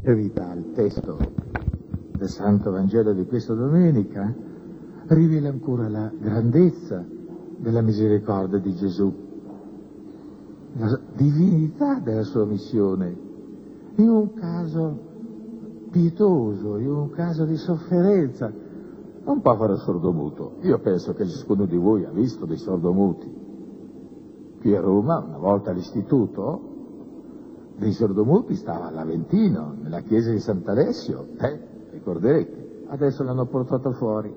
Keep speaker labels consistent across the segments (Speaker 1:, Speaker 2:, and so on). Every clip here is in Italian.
Speaker 1: verità, il testo del Santo Vangelo di questa domenica rivela ancora la grandezza della misericordia di Gesù, la divinità della sua missione, in un caso pietoso, in un caso di sofferenza, un povero sordomuto. Io penso che ciascuno di voi ha visto dei sordomuti. Qui a Roma, una volta all'istituto, dei sordomuti stava all'Aventino, nella chiesa di Sant'Alessio, ricorderete, adesso l'hanno portato fuori.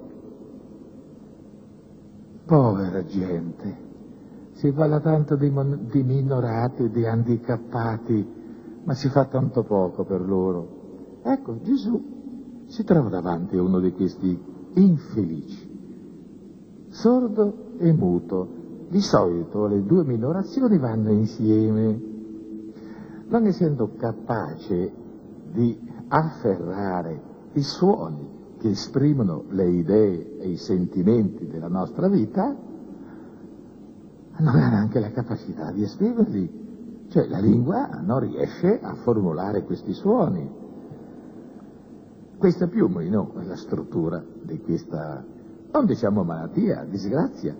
Speaker 1: Povera gente, si parla tanto di minorati, di handicappati, ma si fa tanto poco per loro. Ecco, Gesù si trova davanti a uno di questi infelici, sordo e muto. Di solito le due minorazioni vanno insieme. Non essendo capace di afferrare i suoni che esprimono le idee e i sentimenti della nostra vita, non ha neanche la capacità di esprimerli. Cioè la lingua non riesce a formulare questi suoni. Questa più o meno è la struttura di questa, non diciamo malattia, disgrazia.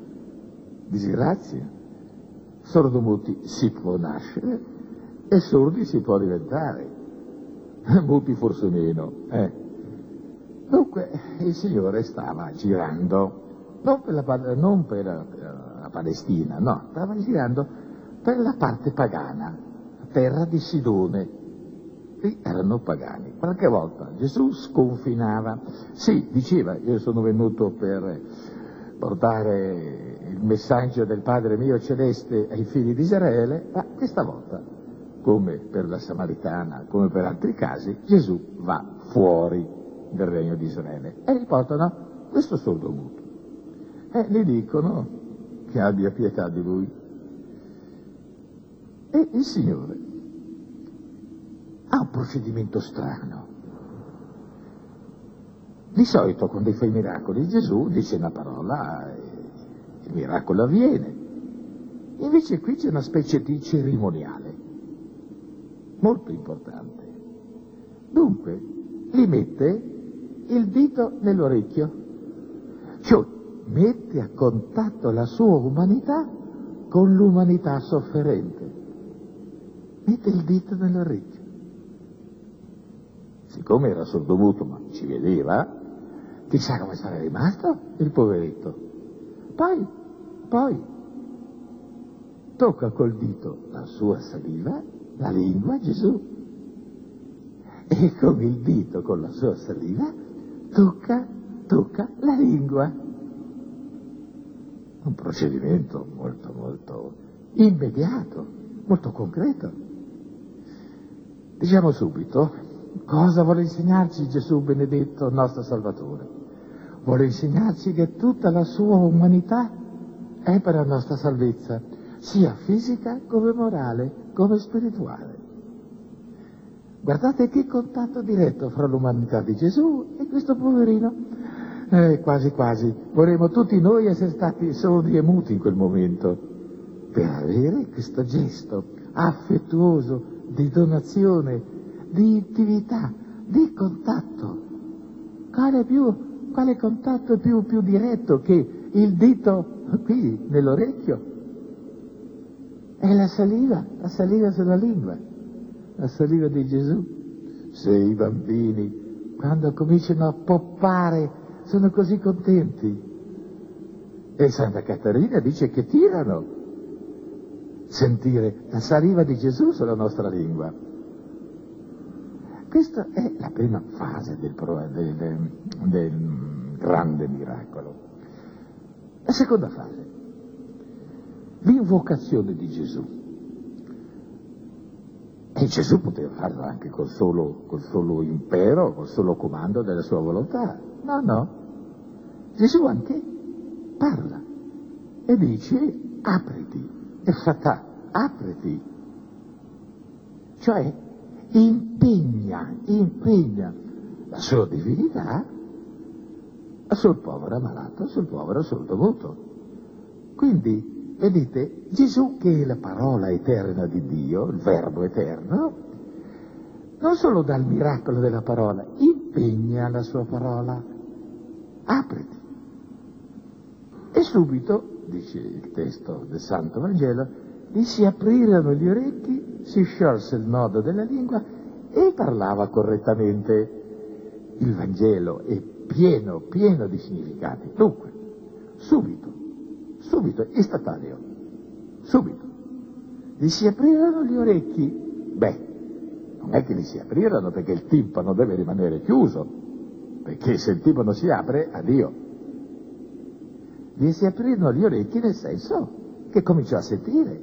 Speaker 1: Sordomuti si può nascere e sordi si può diventare, muti forse meno. Dunque il Signore stava girando, non per la Palestina, no, stava girando per la parte pagana, terra di Sidone. Lì erano pagani. Qualche volta Gesù sconfinava, sì, diceva, io sono venuto per portare il messaggio del Padre mio celeste ai figli di Israele, ma questa volta, come per la Samaritana, come per altri casi, Gesù va fuori del regno di Israele e gli portano questo sordomuto e gli dicono che abbia pietà di lui. E il Signore ha un procedimento strano. Di solito quando fa i miracoli Gesù dice una parola e il miracolo avviene. Invece qui c'è una specie di cerimoniale molto importante. Dunque gli mette il dito nell'orecchio, cioè mette a contatto la sua umanità con l'umanità sofferente. Mette il dito nell'orecchio. Siccome era sordomuto ma ci vedeva, chissà come sarebbe rimasto il poveretto. Poi tocca col dito la sua saliva, la lingua, Gesù, e con il dito, con la sua saliva, tocca la lingua. Un procedimento molto immediato, molto concreto. Diciamo subito, cosa vuole insegnarci Gesù benedetto, nostro Salvatore? Vuole insegnarci che tutta la sua umanità è per la nostra salvezza, sia fisica come morale, come spirituale. Guardate che contatto diretto fra l'umanità di Gesù e questo poverino. Quasi, vorremmo tutti noi essere stati sordi e muti in quel momento, per avere questo gesto affettuoso di donazione, di intimità, di contatto. Quale contatto più diretto che il dito qui nell'orecchio? È la saliva sulla lingua, la saliva di Gesù. Se i bambini, quando cominciano a poppare, sono così contenti. E Santa Caterina dice che tirano sentire la saliva di Gesù sulla nostra lingua. Questa è la prima fase del grande miracolo. La seconda fase, l'invocazione di Gesù. E Gesù poteva farlo anche col solo impero, col solo comando della sua volontà. No. Gesù anche parla e dice apriti, effatà, apriti. Cioè impegna la sua divinità sul povero ammalato, sul povero sordomuto. Quindi, vedete, Gesù, che è la parola eterna di Dio, il Verbo eterno, non solo dà il miracolo della parola, impegna la sua parola. Apriti. E subito, dice il testo del Santo Vangelo, gli si aprirono gli orecchi, si sciolse il nodo della lingua e parlava correttamente. Il Vangelo è pieno di significati. Dunque, subito, istantaneo, subito. Gli si aprirono gli orecchi. Beh, non è che gli si aprirono perché il timpano deve rimanere chiuso, perché se il timpano si apre, addio. Gli si aprirono gli orecchi nel senso che cominciò a sentire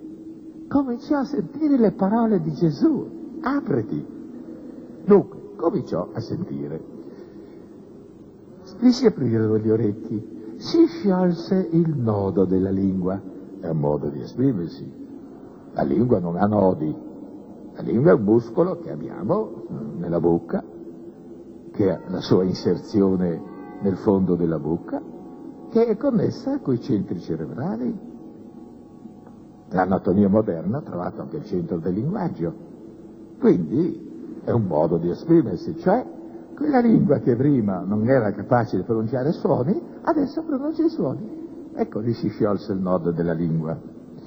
Speaker 1: le parole di Gesù. Apriti. Dunque, cominciò a sentire. Gli si aprirono gli orecchi, si sciolse il nodo della lingua. È un modo di esprimersi. La lingua non ha nodi. La lingua è un muscolo che abbiamo nella bocca, che ha la sua inserzione nel fondo della bocca, che è connessa coi centri cerebrali. L'anatomia moderna ha trovato anche il centro del linguaggio. Quindi è un modo di esprimersi, cioè quella lingua che prima non era capace di pronunciare suoni, adesso pronuncia i suoni. Ecco, lì si sciolse il nodo della lingua.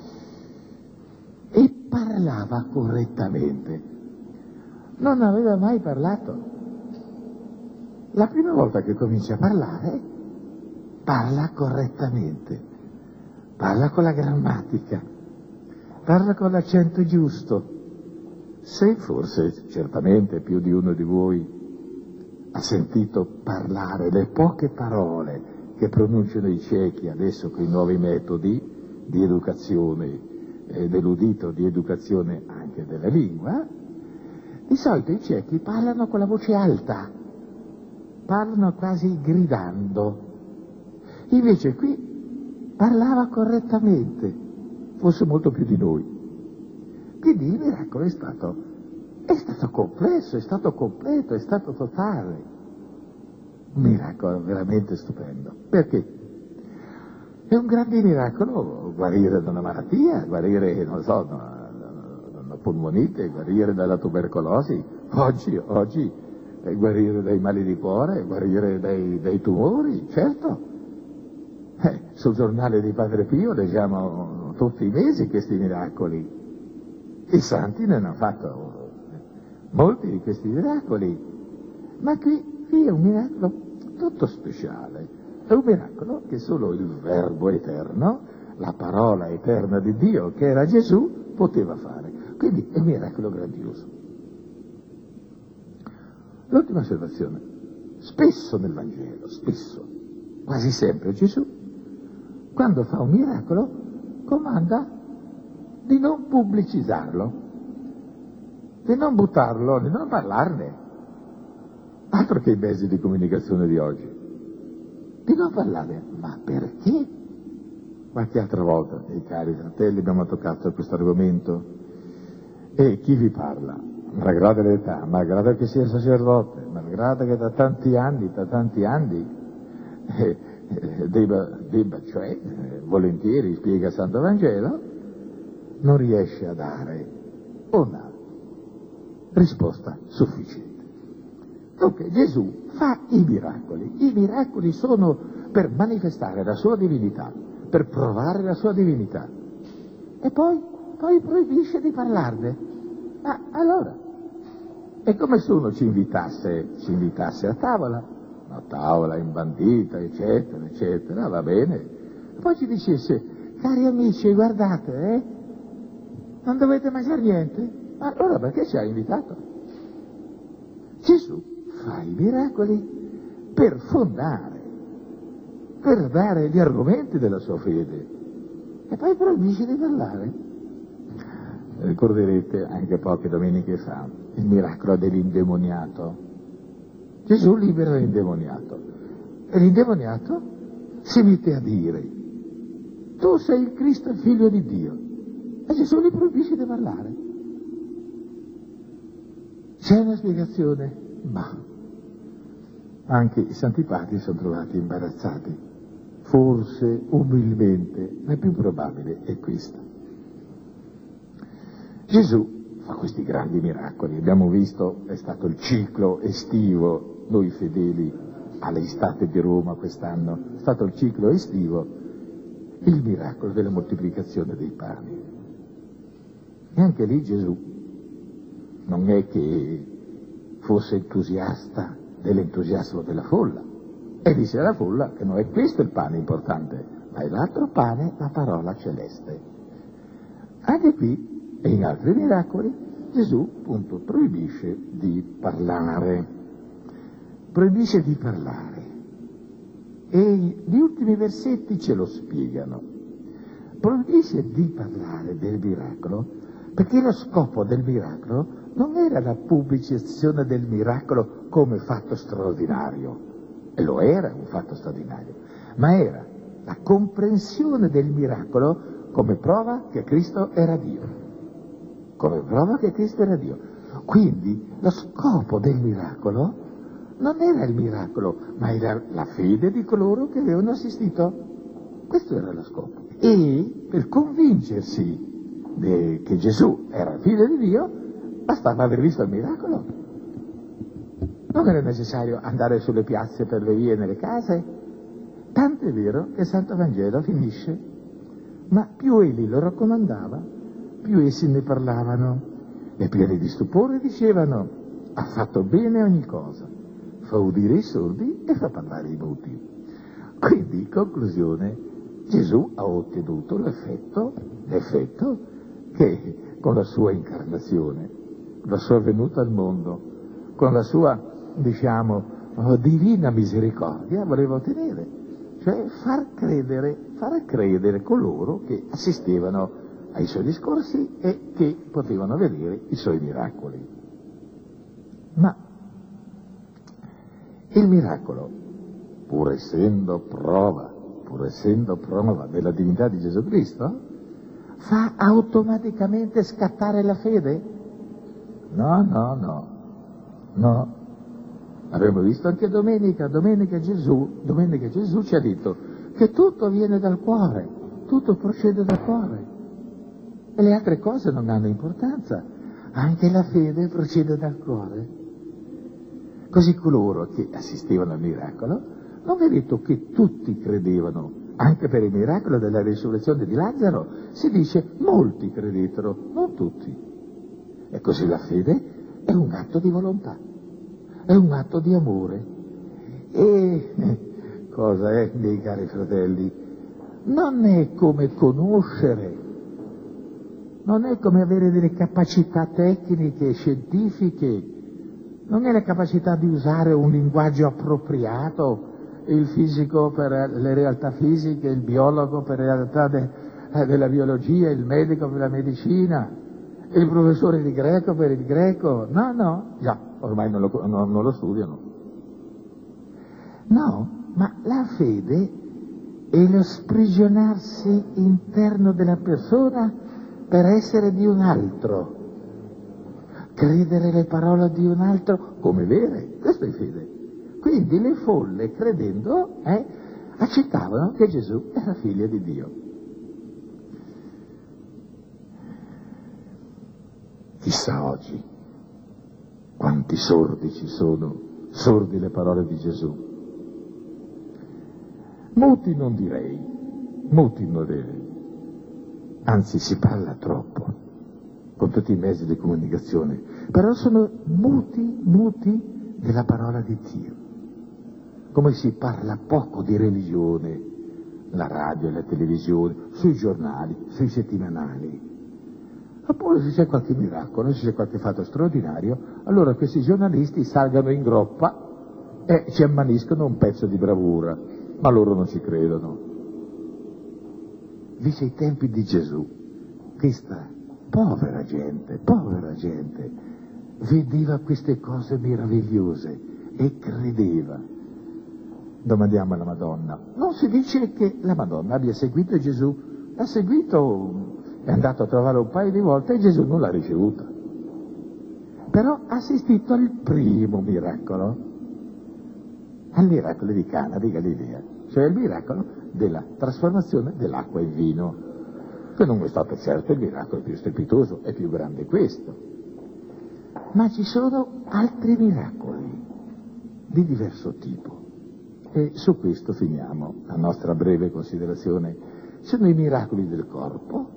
Speaker 1: E parlava correttamente. Non aveva mai parlato. La prima volta che comincia a parlare, parla correttamente, parla con la grammatica, parla con l'accento giusto. Se forse, certamente, più di uno di voi ha sentito parlare le poche parole che pronunciano i ciechi adesso con i nuovi metodi di educazione dell'udito, di educazione anche della lingua, di solito i ciechi parlano con la voce alta, parlano quasi gridando. Invece qui parlava correttamente, forse molto più di noi. Quindi il miracolo è stato complesso, è stato completo, è stato totale. Un miracolo veramente stupendo. Perché? È un grande miracolo guarire da una malattia, guarire, non so, da una polmonite, guarire dalla tubercolosi, oggi guarire dai mali di cuore, guarire dai tumori, certo. Sul giornale di Padre Pio leggiamo tutti i mesi questi miracoli. I santi ne hanno fatto molti di questi miracoli, ma qui è un miracolo tutto speciale. È un miracolo che solo il Verbo eterno, la parola eterna di Dio, che era Gesù, poteva fare. Quindi è un miracolo grandioso. L'ultima osservazione. Spesso nel Vangelo, quasi sempre Gesù, quando fa un miracolo, comanda di non pubblicizzarlo, di non buttarlo, di non parlarne. Altro che i mezzi di comunicazione di oggi. Di non parlarne. Ma perché? Qualche altra volta, miei cari fratelli, abbiamo toccato questo argomento. E chi vi parla, malgrado l'età, malgrado che sia sacerdote, malgrado che da tanti anni, debba, cioè, volentieri spiega il Santo Vangelo, non riesce a dare una risposta sufficiente. Dunque Gesù fa i miracoli sono per manifestare la sua divinità, per provare la sua divinità, e poi proibisce di parlarne. Ma allora, è come se uno ci invitasse a tavola, una tavola imbandita, eccetera, va bene, e poi ci dicesse, cari amici, guardate, non dovete mangiare niente? Ma allora perché ci ha invitato? Gesù fa i miracoli per fondare, per dare gli argomenti della sua fede, e poi proibisce di parlare. Ricorderete anche poche domeniche fa il miracolo dell'indemoniato. Gesù libera l'indemoniato e l'indemoniato si mette a dire, tu sei il Cristo, il figlio di Dio, e Gesù gli proibisce di parlare. C'è una spiegazione? Ma anche i santi padri sono trovati imbarazzati. Forse, umilmente, la più probabile è questa. Gesù fa questi grandi miracoli. Abbiamo visto, è stato il ciclo estivo, noi fedeli all'estate di Roma quest'anno, è stato il ciclo estivo, il miracolo della moltiplicazione dei pani. E anche lì Gesù non è che fosse entusiasta dell'entusiasmo della folla, e dice alla folla che non è questo il pane importante, ma è l'altro pane, la parola celeste. Anche qui e in altri miracoli Gesù appunto proibisce di parlare. E gli ultimi versetti ce lo spiegano. Proibisce di parlare del miracolo perché lo scopo del miracolo non era la pubblicizzazione del miracolo come fatto straordinario, e lo era un fatto straordinario, ma era la comprensione del miracolo come prova che Cristo era Dio. Come prova che Cristo era Dio. Quindi lo scopo del miracolo non era il miracolo, ma era la fede di coloro che avevano assistito. Questo era lo scopo. E per convincersi che Gesù era figlio di Dio, bastava aver visto il miracolo. Non era necessario andare sulle piazze, per le vie, nelle case. Tanto è vero che il Santo Vangelo finisce, ma più egli lo raccomandava, più essi ne parlavano, e pieni di stupore dicevano: ha fatto bene ogni cosa, fa udire i sordi e fa parlare i muti. Quindi, in conclusione, Gesù ha ottenuto l'effetto che con la sua incarnazione, la sua venuta al mondo, con la sua, divina misericordia voleva ottenere, cioè far credere coloro che assistevano ai suoi discorsi e che potevano vedere i suoi miracoli. Ma il miracolo, pur essendo prova della divinità di Gesù Cristo, fa automaticamente scattare la fede? No. Abbiamo visto anche domenica Gesù ci ha detto che tutto viene dal cuore, tutto procede dal cuore e le altre cose non hanno importanza, anche la fede procede dal cuore. Così coloro che assistevano al miracolo, non è detto che tutti credevano, anche per il miracolo della risurrezione di Lazzaro si dice molti credettero, non tutti. E così la fede è un atto di volontà, è un atto di amore. E cosa è, miei cari fratelli? Non è come conoscere, non è come avere delle capacità tecniche, scientifiche, non è la capacità di usare un linguaggio appropriato, il fisico per le realtà fisiche, il biologo per le realtà della biologia, il medico per la medicina, il professore di greco per il greco. No, già, ormai non lo studiano. No, ma la fede è lo sprigionarsi interno della persona per essere di un altro, credere le parole di un altro come vere, questo è fede. Quindi le folle, credendo, accettavano che Gesù era figlio di Dio. Chissà oggi quanti sordi ci sono, sordi le parole di Gesù. Muti non direi, anzi si parla troppo con tutti i mezzi di comunicazione, però sono muti della parola di Dio. Come si parla poco di religione, la radio, la televisione, sui giornali, sui settimanali. Oppure se c'è qualche miracolo, se c'è qualche fatto straordinario, allora questi giornalisti salgano in groppa e ci ammaniscono un pezzo di bravura, ma loro non ci credono. Dice ai tempi di Gesù, questa povera gente, vedeva queste cose meravigliose e credeva. Domandiamo alla Madonna. Non si dice che la Madonna abbia seguito Gesù, l'ha seguito, è andato a trovare un paio di volte e Gesù non l'ha ricevuta. Però ha assistito al primo miracolo, al miracolo di Cana di Galilea, cioè il miracolo della trasformazione dell'acqua in vino, che non è stato certo il miracolo più strepitoso, è più grande questo. Ma ci sono altri miracoli di diverso tipo. E su questo finiamo la nostra breve considerazione. Sono i miracoli del corpo,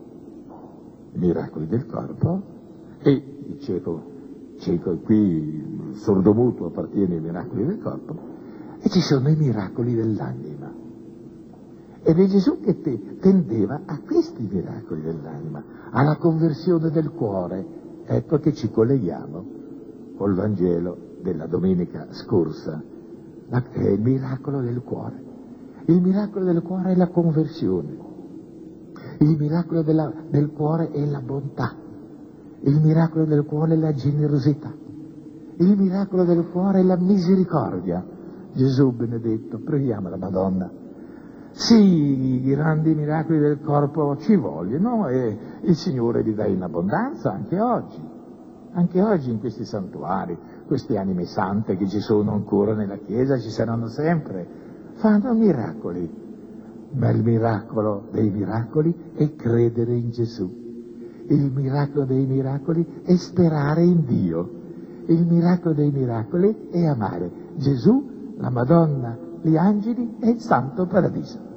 Speaker 1: e il cieco qui, sordomuto, appartiene ai miracoli del corpo, e ci sono i miracoli dell'anima. Ed è Gesù che tendeva a questi miracoli dell'anima, alla conversione del cuore. Ecco che ci colleghiamo col Vangelo della domenica scorsa, è il miracolo del cuore. Il miracolo del cuore è la conversione, il miracolo del cuore è la bontà, il miracolo del cuore è la generosità, il miracolo del cuore è la misericordia. Gesù benedetto, preghiamo la Madonna. Sì, i grandi miracoli del corpo ci vogliono e il Signore li dà in abbondanza anche oggi in questi santuari, queste anime sante che ci sono ancora nella Chiesa, ci saranno sempre, fanno miracoli, ma il miracolo dei miracoli è credere in Gesù, il miracolo dei miracoli è sperare in Dio, il miracolo dei miracoli è amare Gesù, la Madonna, gli angeli e il Santo Paradiso.